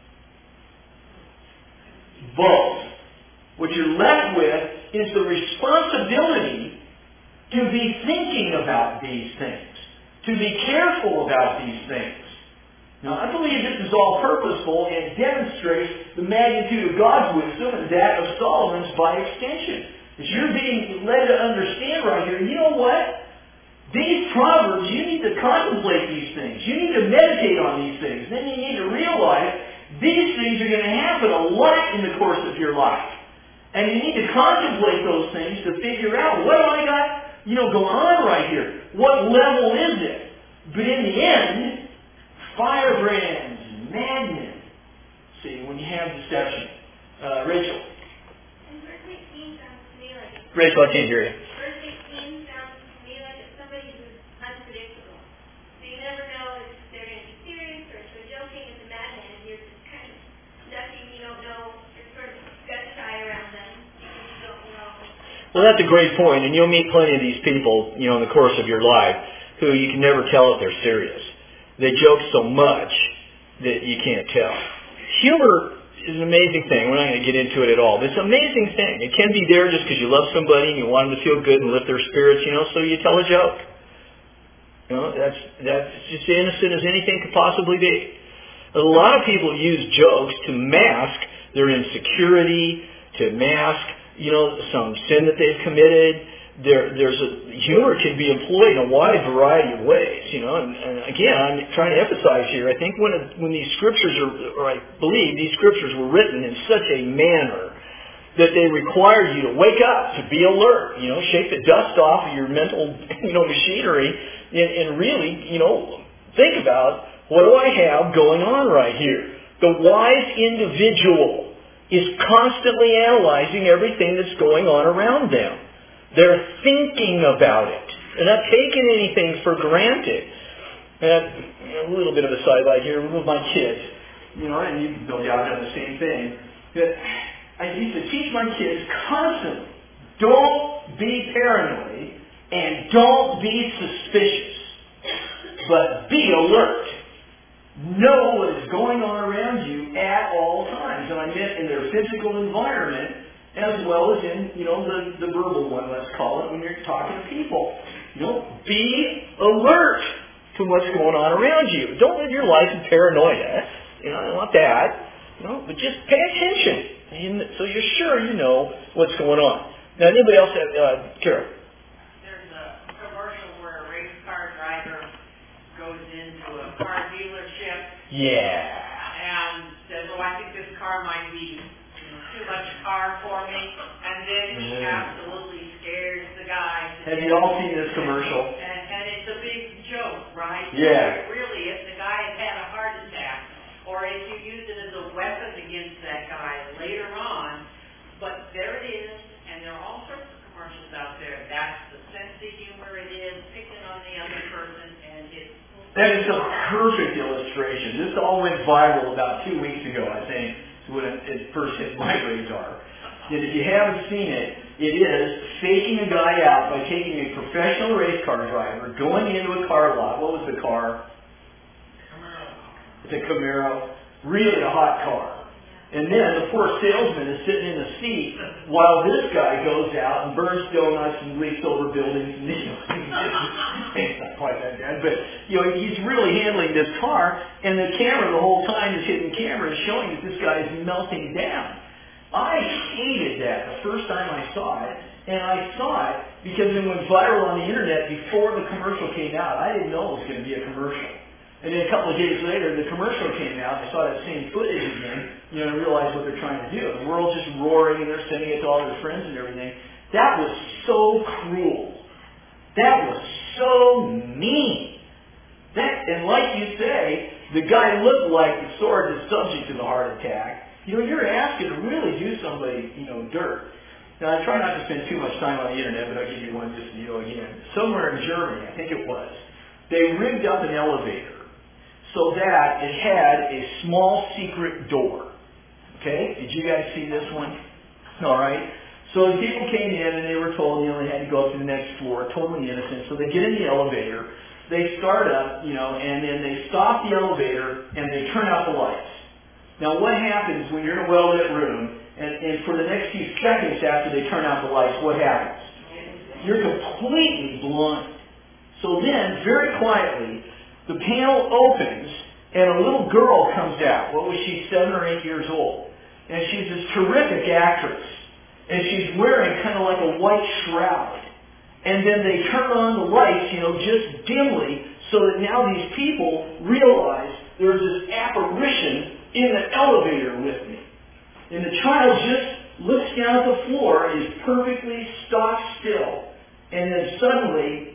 [SPEAKER 1] Both. What you're left with is the responsibility to be thinking about these things, to be careful about these things. Now, I believe this is all purposeful and demonstrates the magnitude of God's wisdom and that of Solomon's by extension. As you're being led to understand right here, you know what? These Proverbs, you need to contemplate these things. You need to meditate on these things. Then you need to realize these things are going to happen a lot in the course of your life. And you need to contemplate those things to figure out, what do I got, you know, going on right here? What level is it? But in the end, firebrands, madmen. See, when you have deception. Uh, Rachel.
[SPEAKER 4] And verse eighteen sounds to me like...
[SPEAKER 1] Rachel, I can't hear you.
[SPEAKER 4] Verse eighteen sounds to me like it's somebody who's unpredictable. So you never know if they're going to be serious or if they're joking. It's a madman. You're just kind of ducking. You don't know. You're sort of gut shy around them because you don't know.
[SPEAKER 1] Well, that's a great point, and you'll meet plenty of these people, you know, in the course of your life who you can never tell if they're serious. They joke so much that you can't tell. Humor is an amazing thing. We're not going to get into it at all. But it's an amazing thing. It can be there just because you love somebody and you want them to feel good and lift their spirits, you know, so you tell a joke. You know, that's, that's just innocent as anything could possibly be. A lot of people use jokes to mask their insecurity, to mask, you know, some sin that they've committed. There, there's a humor can be employed in a wide variety of ways, you know. And, and again, I'm trying to emphasize here. I think when it, when these scriptures are, or I believe these scriptures were written in such a manner that they require you to wake up, to be alert, you know, shake the dust off of your mental, you know, machinery, and, and really, you know, think about, what do I have going on right here? The wise individual is constantly analyzing everything that's going on around them. They're thinking about it. They're not taking anything for granted. And a little bit of a sidelight here with my kids. You know, and you no doubt done the same thing. That I used to teach my kids constantly, don't be paranoid and don't be suspicious, but be alert. Know what is going on around you at all times. And I meant in their physical environment, as well as in, you know, the, the verbal one, let's call it, when you're talking to people. You know, be alert to what's going on around you. Don't live your life in paranoia. You know, I don't want that. You know, but just pay attention. And so you're sure you know what's going on. Now, anybody else have, uh, Carol?
[SPEAKER 5] There's a commercial where a race car driver goes into a car dealership.
[SPEAKER 1] Yeah.
[SPEAKER 5] And says, oh, I think this car might be too much car for me, and then he mm. absolutely scares the guy.
[SPEAKER 1] Have you all seen this commercial?
[SPEAKER 5] And, and it's a big joke, right?
[SPEAKER 1] Yeah.
[SPEAKER 5] Really, if the guy has had a heart attack, or if you use it as a weapon against that guy later on, but there it is, and there are all sorts of commercials out there. That's the sense of humor it is, picking on the other person, and it's...
[SPEAKER 1] That is a perfect illustration. This all went viral about two weeks ago, I think. When it, it first hit my radar. And if you haven't seen it, it is faking a guy out by taking a professional race car driver, going into a car lot. What was the car? Camaro. It's a Camaro. Really a hot car. And then the poor salesman is sitting in the seat while this guy goes out and burns donuts and leaps over buildings. And, you know, it's not quite that bad, but you know, he's really handling this car, and the camera the whole time is hitting camera and showing that this guy is melting down. I hated that the first time I saw it, And I saw it because it went viral on the internet before the commercial came out. I didn't know it was going to be a commercial. And then a couple of days later, the commercial came out. I saw that same footage again. You know, I realized what they're trying to do. The world's just roaring, and they're sending it to all their friends and everything. That was so cruel. That was so mean. That, and like you say, the guy looked like the sort of subject to the heart attack. You know, you're asking to really do somebody, you know, dirt. Now, I try not to spend too much time on the internet, but I'll give you one just, you know, again. Somewhere in Germany, I think it was, they rigged up an elevator so that it had a small secret door. Okay? Did you guys see this one? All right. So the people came in and they were told, you know, they had to go up to the next floor, totally innocent. So they get in the elevator, they start up, you know, and then they stop the elevator and they turn out the lights. Now, what happens when you're in a well-lit room? And, and for the next few seconds after they turn out the lights, what happens? You're completely blind. So then, very quietly, the panel opens and a little girl comes out. What was she, seven or eight years old? And she's this terrific actress. And she's wearing kind of like a white shroud. And then they turn on the lights, you know, just dimly, so that now these people realize there's this apparition in the elevator with me. And the child just looks down at the floor, is perfectly stock still, and then suddenly,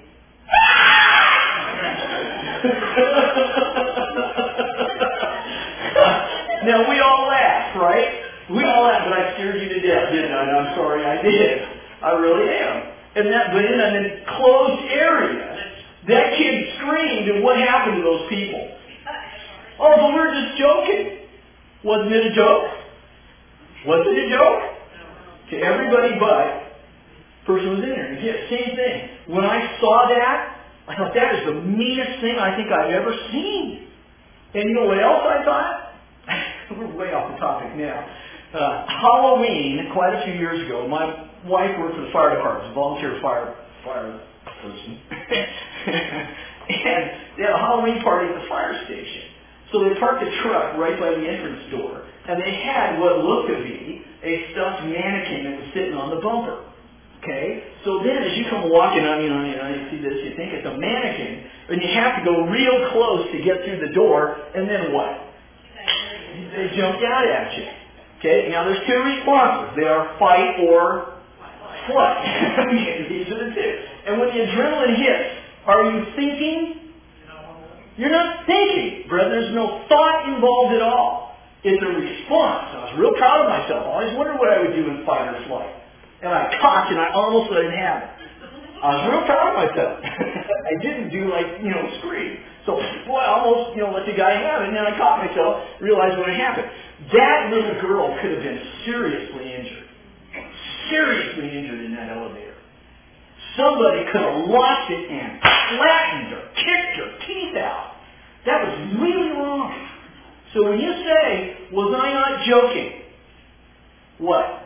[SPEAKER 1] now we all laughed, right? We all laughed, but I scared you to death, didn't I? And I'm sorry I did. I really am. And that, but in an enclosed area, that kid screamed, and what happened to those people? Oh, but we're just joking. Wasn't it a joke? Was it a joke? To everybody but the person who was in there. And again, same thing. When I saw that, I thought that is the meanest thing I think I've ever seen. And you know what else I thought? We're way off the topic now. Uh, Halloween, quite a few years ago, my wife worked for the fire department, a volunteer fire fire person. And they had a Halloween party at the fire station. So they parked a truck right by the entrance door, and they had what looked to be a stuffed mannequin that was sitting on the bumper. Okay? So then as you come walking on, you know, you know, you see this, you think it's a mannequin, and you have to go real close to get through the door, and then what? They jumped out at you. Okay? Now there's two responses. They are fight or flight. Okay, these are the two. And when the adrenaline hits, are you thinking? You're not thinking, brother. There's no thought involved at all. It's a response. I was real proud of myself. I always wondered what I would do in fight or flight. And I cocked and I almost let it happen. I was real proud of myself. I didn't do like, you know, scream. So, boy, I almost, you know, let the guy have it, and then I caught myself, realized what had happened. That little girl could have been seriously injured. Seriously injured in that elevator. Somebody could have lost it and flattened her, kicked her teeth out. That was really wrong. So when you say, was I not joking? What?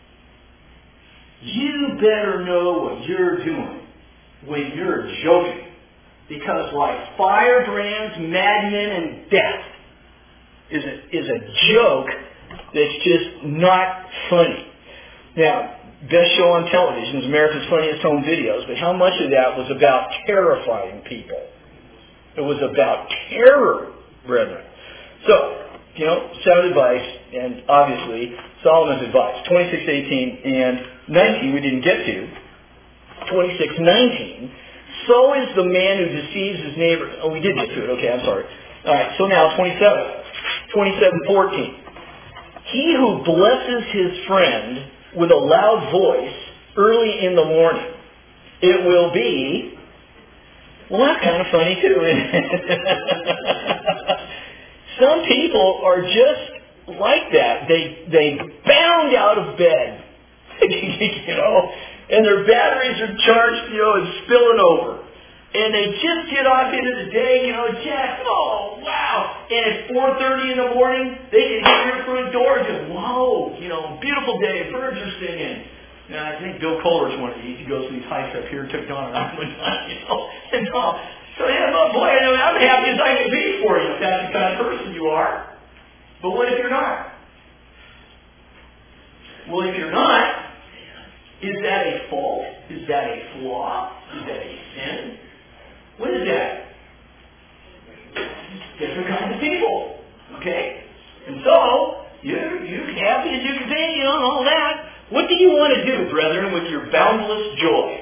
[SPEAKER 1] You better know what you're doing when you're joking. Because like firebrands, madmen, and death is a, is a joke that's just not funny. Now, best show on television is America's Funniest Home Videos, but how much of that was about terrifying people? It was about terror, brethren. So, you know, sound advice, and obviously Solomon's advice, twenty-six eighteen and nineteen we didn't get to. twenty-six nineteen, so is the man who deceives his neighbor. Oh, we did get to it. Okay, I'm sorry. All right, so now twenty-seven. twenty-seven fourteen. He who blesses his friend with a loud voice early in the morning, it will be, well, that's kind of funny too, isn't it? Some people are just like that. They they bound out of bed, you know, and their batteries are charged, you know, and spilling over. And they just get off into the day, you know, just, oh, wow. And at four thirty in the morning, they can hit your front door and go, whoa, you know, beautiful day, birds are singing. And I think Bill Kohler's one of these. He goes to these hikes up here, took Don around one time, you know. And, oh, so, yeah, well, boy, I'm happy as I can be for you if that's the kind of person you are. But what if you're not? Well, if you're not, Is that a fault? Is that a flaw? Is that a sin? What is that? Different kinds of people. Okay? And so, you're, you're happy as you can be, you know, and all that. What do you want to do, brethren, with your boundless joy?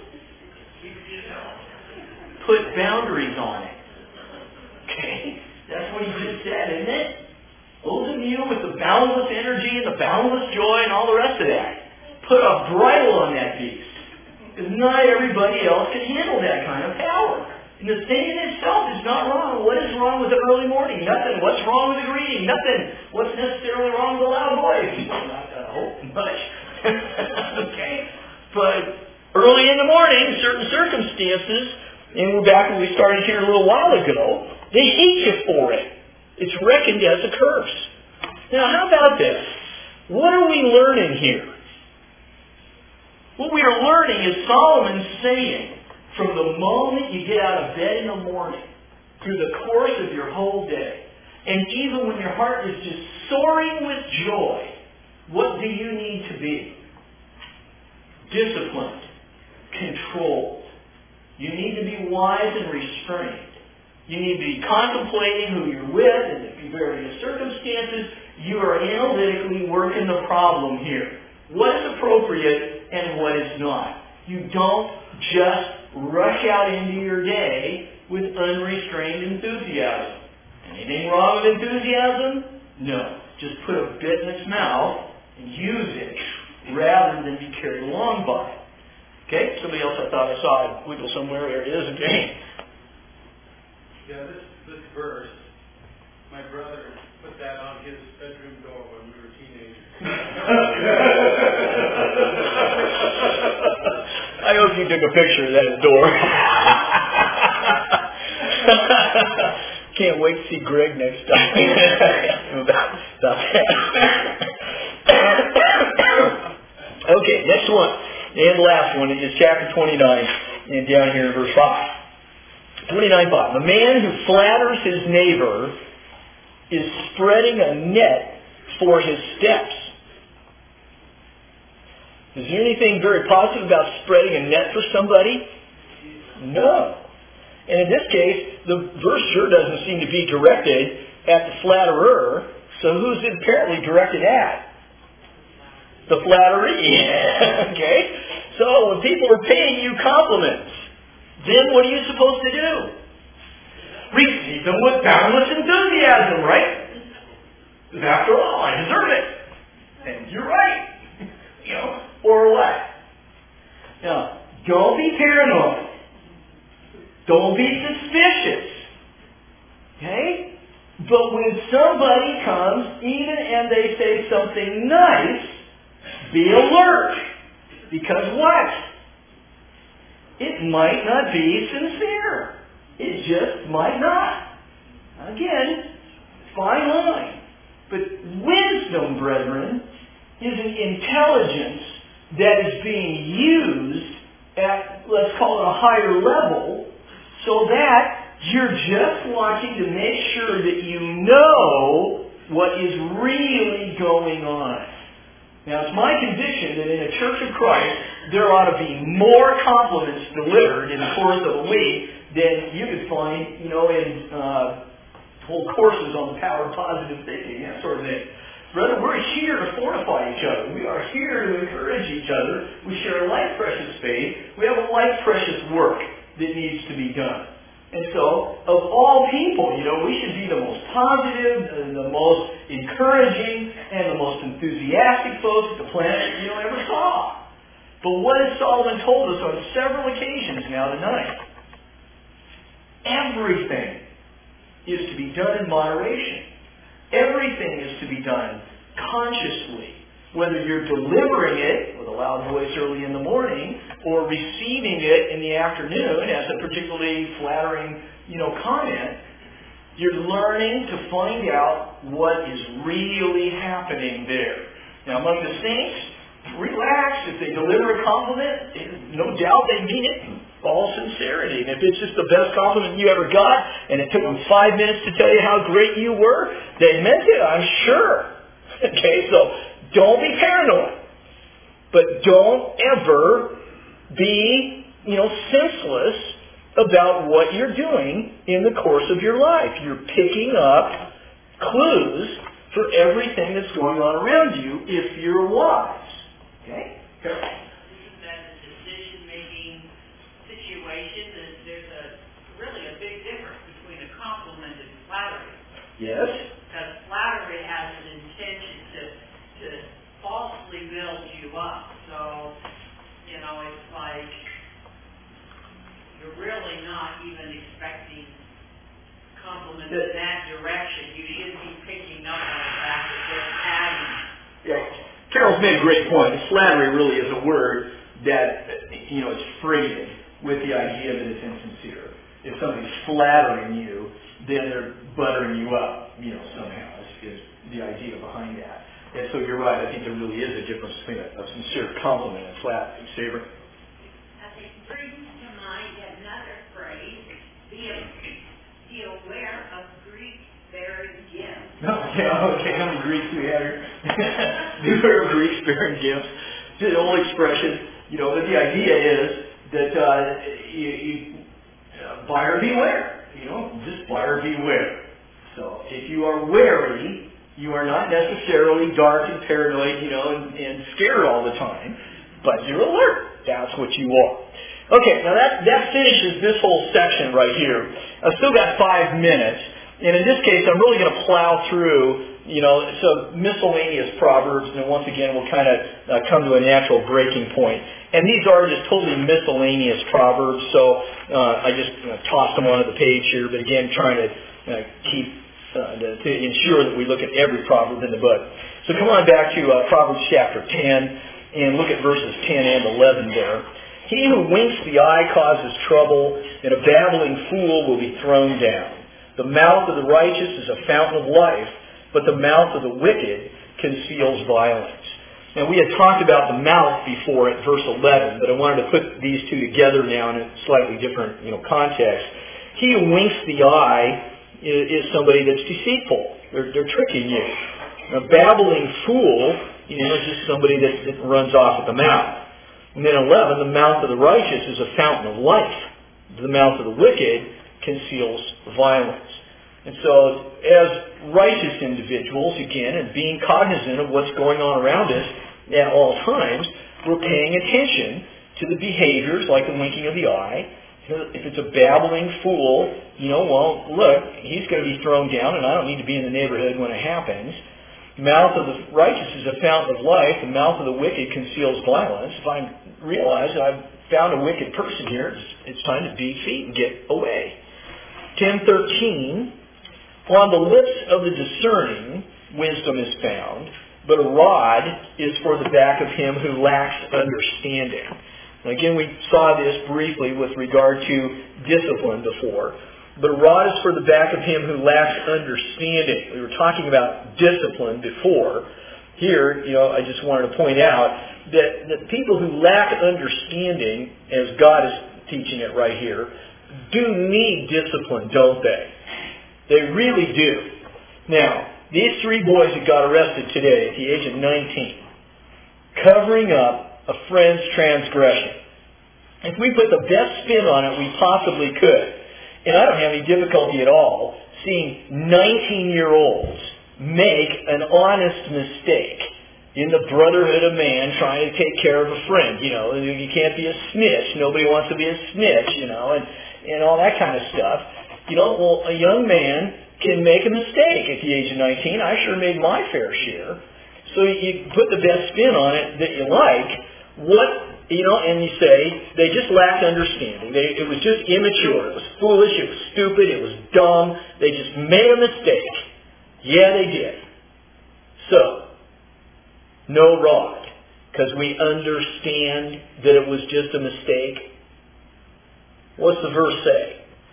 [SPEAKER 1] Put boundaries on it. Okay? That's what he just said, isn't it? Those of you with the boundless energy and the boundless joy and all the rest of that, put a bridle on that beast. Because not everybody else can handle that kind of power. And the thing in itself is not wrong. What is wrong with the early morning? Nothing. What's wrong with the greeting? Nothing. What's necessarily wrong with the loud voice? Not I hope much. Okay? But early in the morning, certain circumstances, and we're back when we started here a little while ago, they hate you for it. It's reckoned as a curse. Now, how about this? What are we learning here? What we are learning is Solomon saying, from the moment you get out of bed in the morning, through the course of your whole day, and even when your heart is just soaring with joy, what do you need to be? Disciplined, controlled. You need to be wise and restrained. You need to be contemplating who you're with and the various circumstances. You are analytically working the problem here. What is appropriate and what is not. You don't just rush out into your day with unrestrained enthusiasm. Anything wrong with enthusiasm? No. Just put a bit in its mouth and use it rather than be carried along by it. Okay? Somebody else I thought I saw it wiggle somewhere. There it is again.
[SPEAKER 6] Yeah, this, this verse, my brother put that on his bedroom door when we were teenagers.
[SPEAKER 1] I hope you took a picture of that door. Can't wait to see Greg next time. about, about that. Okay, next one. And last one is chapter twenty-nine, and down here in verse five. twenty-nine five. The man who flatters his neighbor is spreading a net for his steps. Is there anything very positive about spreading a net for somebody? No. And in this case, the verse sure doesn't seem to be directed at the flatterer. So who's it apparently directed at? The flatteree. Okay? So when people are paying you compliments, then what are you supposed to do? Receive them with boundless enthusiasm, right? Because after all, I deserve it. And you're right. You know, or what? Now, don't be paranoid. Don't be suspicious. Okay? But when somebody comes, even and they say something nice, be alert. Because what? It might not be sincere. It just might not. Again, fine line. But wisdom, brethren, is an intelligence that is being used at, let's call it a higher level, so that you're just watching to make sure that you know what is really going on. Now, it's my conviction that in a Church of Christ, there ought to be more compliments delivered in the course of a week than you could find, you know, in uh, whole courses on the power of positive thinking, that sort of thing. Brother, we're here to fortify each other. We are here to encourage each other. We share a like precious faith. We have a like precious work that needs to be done. And so, of all people, you know, we should be the most positive, and the most encouraging, and the most enthusiastic folks the planet, you know, ever saw. But what has Solomon told us on several occasions now tonight? Everything is to be done in moderation. Everything is to be done consciously. Whether you're delivering it with a loud voice early in the morning or receiving it in the afternoon as a particularly flattering, you know, comment, you're learning to find out what is really happening there. Now, among the saints, relax. If they deliver a compliment, no doubt they mean it in all sincerity. And if it's just the best compliment you ever got, and it took them five minutes to tell you how great you were, they meant it, I'm sure. Okay, so don't be paranoid. But don't ever be, you know, senseless about what you're doing in the course of your life. You're picking up clues for everything that's going on around you if you're wise. Okay?
[SPEAKER 5] Isn't that a decision-making situation? That there's a really a big difference between a compliment and flattery.
[SPEAKER 1] Yes?
[SPEAKER 5] Because flattery has an intention to to falsely build you up. So, you know, it's like you're really not even expecting compliments in that direction. You should be picking up on the fact that they're adding.
[SPEAKER 1] Yeah. Carol's made a great point. Flattery really is a word that, you know, is freighted with the idea that it's insincere. If somebody's flattering you, then they're buttering you up, you know, somehow, is, is the idea behind that. And so you're right. I think there really is a difference between a, a sincere compliment and flattery. Saber?
[SPEAKER 7] It brings to mind another phrase, be, a, be aware of Greek-bearing gifts.
[SPEAKER 1] Okay, okay, how many Greeks do we have here? Beware of Greeks-bearing gifts. It's an old expression, you know, but the idea is that uh, you, you uh, buyer beware, you know, just buyer beware. So if you are wary, you are not necessarily dark and paranoid, you know, and, and scared all the time, but you're alert. That's what you are. Okay, now that, that finishes this whole section right here. I've still got five minutes, and in this case, I'm really going to plow through, you know, so miscellaneous proverbs, and once again, we'll kind of uh, come to a natural breaking point. And these are just totally miscellaneous proverbs, so uh, I just uh, tossed them onto the page here, but again, trying to uh, keep Uh, to, to ensure that we look at every proverb in the book. So come on back to uh, Proverbs chapter ten and look at verses ten and eleven there. He who winks the eye causes trouble, and a babbling fool will be thrown down. The mouth of the righteous is a fountain of life, but the mouth of the wicked conceals violence. Now we had talked about the mouth before at verse eleven, but I wanted to put these two together now in a slightly different, you know, context. He who winks the eye is somebody that's deceitful. They're, they're tricking you. A babbling fool, you know, is just somebody that, that runs off at the mouth. And then eleven, the mouth of the righteous is a fountain of life. The mouth of the wicked conceals violence. And so, as righteous individuals, again, and being cognizant of what's going on around us at all times, we're paying attention to the behaviors like the winking of the eye. If it's a babbling fool, you know, well, look, he's going to be thrown down, and I don't need to be in the neighborhood when it happens. The mouth of the righteous is a fountain of life. The mouth of the wicked conceals violence. If I realize that I've found a wicked person here, it's, it's time to beat feet and get away. ten thirteen, on the lips of the discerning, wisdom is found, but a rod is for the back of him who lacks understanding. Again, we saw this briefly with regard to discipline before. But a rod is for the back of him who lacks understanding. We were talking about discipline before. Here, you know, I just wanted to point out that, that people who lack understanding, as God is teaching it right here, do need discipline, don't they? They really do. Now, these three boys that got arrested today at the age of nineteen, covering up a friend's transgression. If we put the best spin on it we possibly could, and I don't have any difficulty at all seeing nineteen-year-olds make an honest mistake in the brotherhood of man trying to take care of a friend. You know, you can't be a snitch. Nobody wants to be a snitch, you know, and, and all that kind of stuff. You know, well, a young man can make a mistake at the age of nineteen. I sure made my fair share. So you put the best spin on it that you like. What, you know, and you say, they just lacked understanding. They, it was just immature. It was foolish. It was stupid. It was dumb. They just made a mistake. Yeah, they did. So, no rod. Because we understand that it was just a mistake. What's the verse say?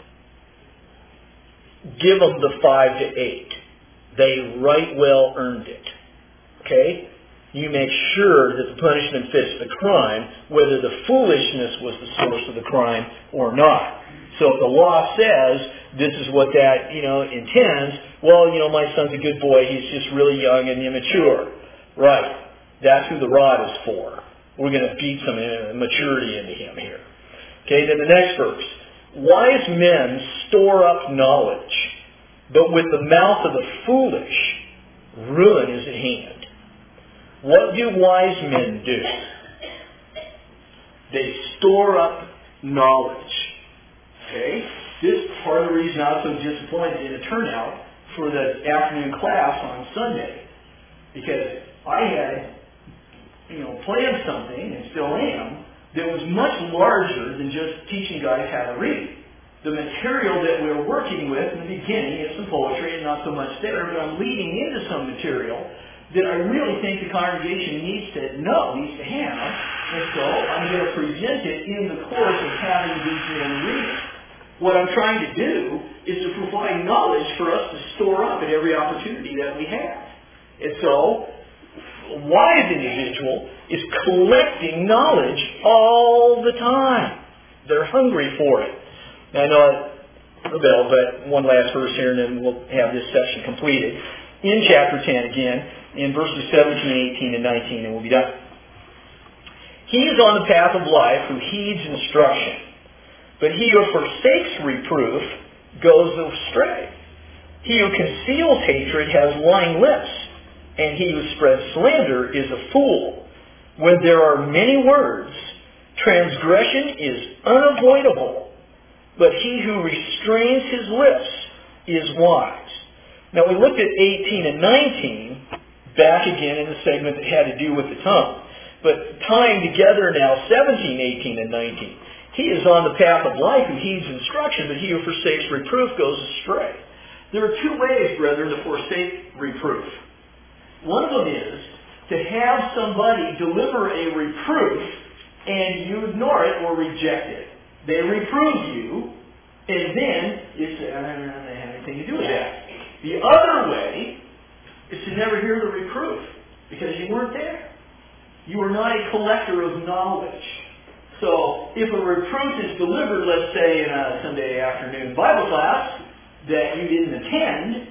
[SPEAKER 1] Give them the five to eight. They right well earned it. Okay? You make sure that the punishment fits the crime, whether the foolishness was the source of the crime or not. So if the law says this is what that, you know, intends, well, you know, my son's a good boy, he's just really young and immature. Right. That's who the rod is for. We're going to feed some uh, maturity into him here. Okay, then the next verse. Wise men store up knowledge, but with the mouth of the foolish, ruin is at hand. What do wise men do? They store up knowledge. Okay? This is part of the reason I was so disappointed in the turnout for the afternoon class on Sunday. Because I had, you know, planned something, and still am, that was much larger than just teaching guys how to read. The material that we were working with in the beginning is some poetry and not so much there, but I'm leading into some material that I really think the congregation needs to know, needs to have, and so I'm going to present it in the course of having these men read it. What I'm trying to do is to provide knowledge for us to store up at every opportunity that we have. And so, a wise individual is collecting knowledge all the time. They're hungry for it. Now, I know I rebel, but one last verse here and then we'll have this section completed. In chapter ten again, in verses seventeen, eighteen, and nineteen, and we'll be done. He is on the path of life who heeds instruction, but he who forsakes reproof goes astray. He who conceals hatred has lying lips, and he who spreads slander is a fool. When there are many words, transgression is unavoidable, but he who restrains his lips is wise. Now we looked at eighteen and nineteen back again in the segment that had to do with the tongue. But tying together now seventeen, eighteen, and nineteen. He is on the path of life who heeds instruction, but he who forsakes reproof goes astray. There are two ways, brethren, to forsake reproof. One of them is to have somebody deliver a reproof and you ignore it or reject it. They reprove you, and then you say, I don't have anything to do with that. The other way is to never hear the reproof because you weren't there. You are not a collector of knowledge. So if a reproof is delivered, let's say in a Sunday afternoon Bible class that you didn't attend,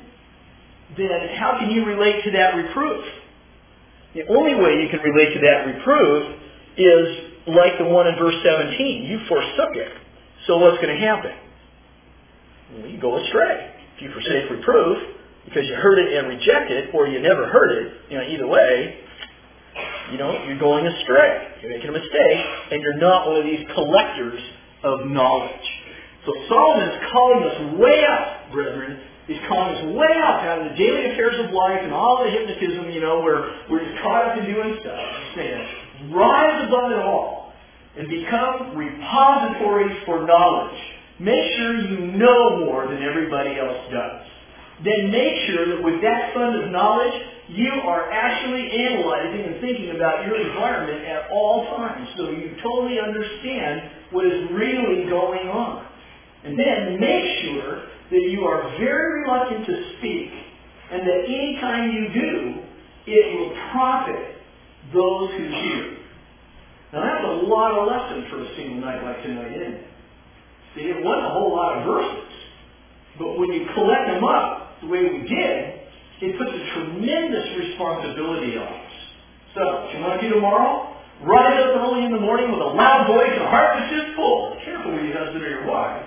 [SPEAKER 1] then how can you relate to that reproof? The only way you can relate to that reproof is like the one in verse seventeen. You forsook it. So what's going to happen? Well, you go astray. If you forsake reproof, because you heard it and reject it, or you never heard it, you know, either way, you know, you're going astray. You're making a mistake, and you're not one of these collectors of knowledge. So Solomon is calling us way up, brethren. He's calling us way up out of the daily affairs of life and all the hypnotism, you know, where we're just caught up in doing stuff. He's saying, rise above it all and become repositories for knowledge. Make sure you know more than everybody else does. Then make sure that with that fund of knowledge, you are actually analyzing and thinking about your environment at all times so you totally understand what is really going on. And then make sure that you are very reluctant to speak, and that any time you do, it will profit those who hear. Now that's a lot of lessons for a single night like tonight, isn't it? See, it wasn't a whole lot of verses, but when you collect them up the way we did, it puts a tremendous responsibility on us. So, what you want to do tomorrow? Rise up early in the morning with a loud voice and a heart that's just full. Careful with your husband or your wife.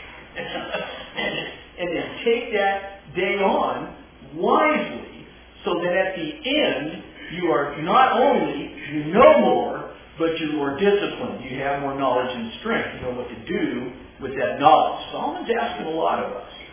[SPEAKER 1] and, and then take that day on wisely so that at the end you are not only, you know more, but you're more disciplined. You have more knowledge and strength. You know what to do with that knowledge. Solomon's asking a lot of us.